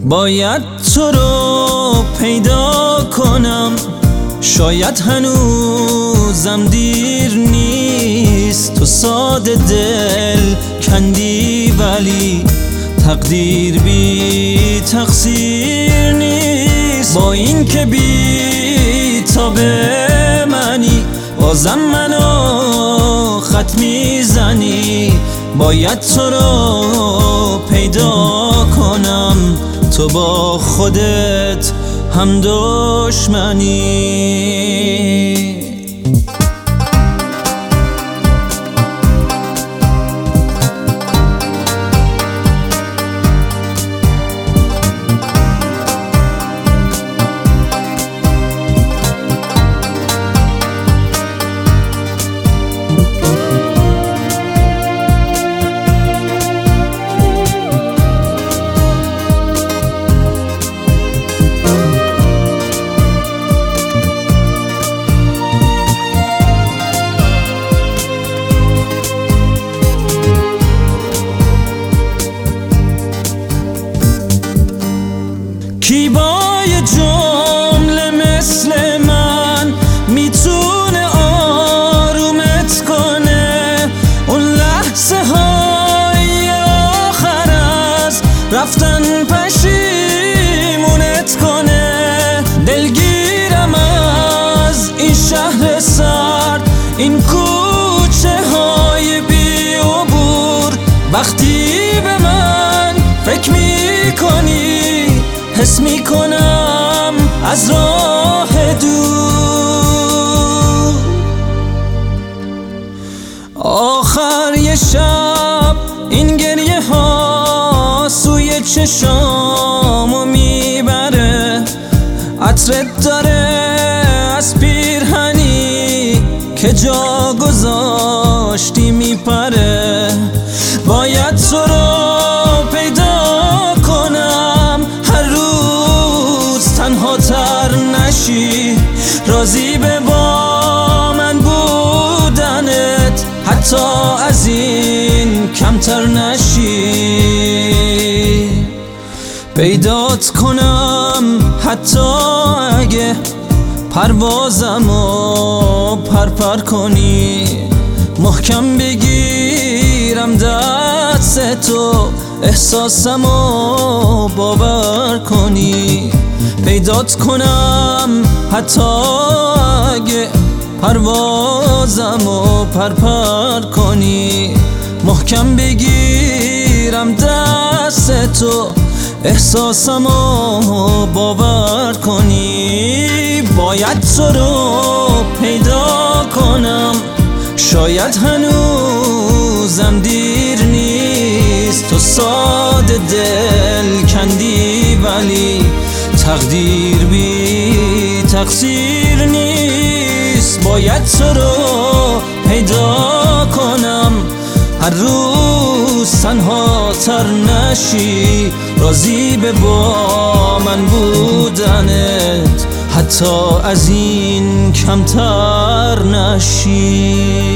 باید تو رو پیدا کنم، شاید هنوزم دیر نیست. تو ساده دل کندی ولی تقدیر بی تقصیر نیست. با این که بی تاب منی بازم منو خط میزنی. باید تو رو پیدا کنم، تو با خودت هم دشمنی. کی با یه جمله مثل من میتونه آرومت کنه؟ اون لحظه های آخر از رفتن پشیمونت کنه. دلگیرم از این شهر سرد، این کوچه های بی عبور. وقتی به من فکر میکنی حس میکنم از راه دور. آخر یه شب این گریه ها سوی چشامو میبره. عطرت داره از پیرهنی که جا گذاشتی میپره. باید تو رو پیدا کنم، هر روز تنها تر نشی. راضی به با من بودنت، حتی از این کمتر نشی. پیدات کنم حتی اگه پروازمو پرپر کنی. محکم بگیرم دست تو، احساسمو باور کنی. پیدات کنم حتی اگه پروازمو پرپر کنی. محکم بگیرم دست تو، احساسمو باور کنی. باید تو رو پیدا کنم، شاید هنوزم دیر نیست. تو ساده دل کندی ولی تقدیر بی تقصیر نیست. باید تو رو پیدا کنم، هر روز تنها تر نشی. راضی به با من بودنت، حتی از این کمتر نشی.